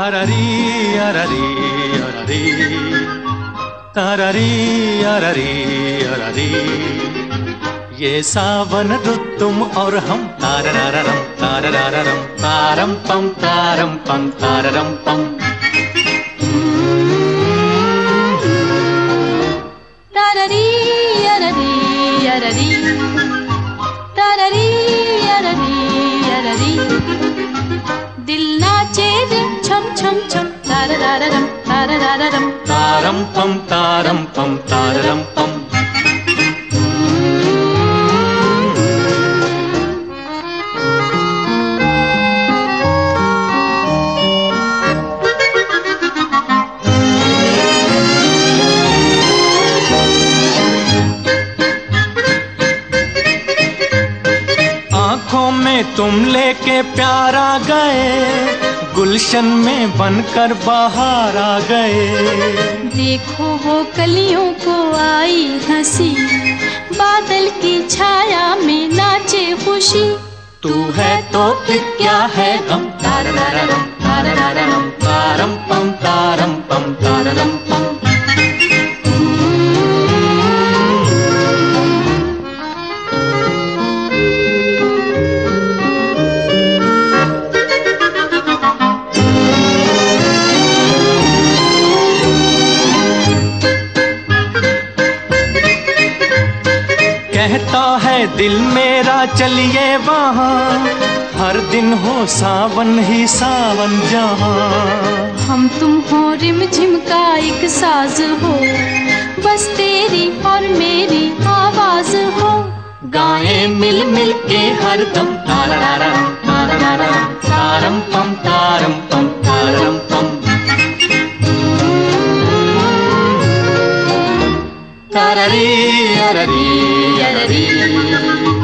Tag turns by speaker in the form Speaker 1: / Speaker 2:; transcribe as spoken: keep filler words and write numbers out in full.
Speaker 1: अररी अररी अररी तररी अररी अररी। ये सावन रुत तुम और हम तारररम तारररम तारम पम तारम पम ताररम पम।
Speaker 2: तररी अररी अररी तररी अररी अररी। दिल नाचे रे छम छम छम तारररम तारररम
Speaker 1: तारम पम तारम पम ताररम पम। आँखों में तुम लेके प्यार आ गए, गुलशन में बनकर बाहर आ गए।
Speaker 2: देखो वो कलियों को आई हंसी, बादल की छाया में नाचे खुशी।
Speaker 1: तू है तो फिर क्या है गम तारररम तारररम तारम पम तारम पम ताररम पम। कहता है दिल मेरा चलिए वहाँ, हर दिन हो सावन ही सावन जहाँ।
Speaker 2: हम तुम हो रिम झिम का एक साज हो, बस तेरी और मेरी आवाज हो।
Speaker 1: गाएं मिल मिल के हर दम तारररम तारररम तारम पम तारम पम तारम पम। तररी अररी अररी।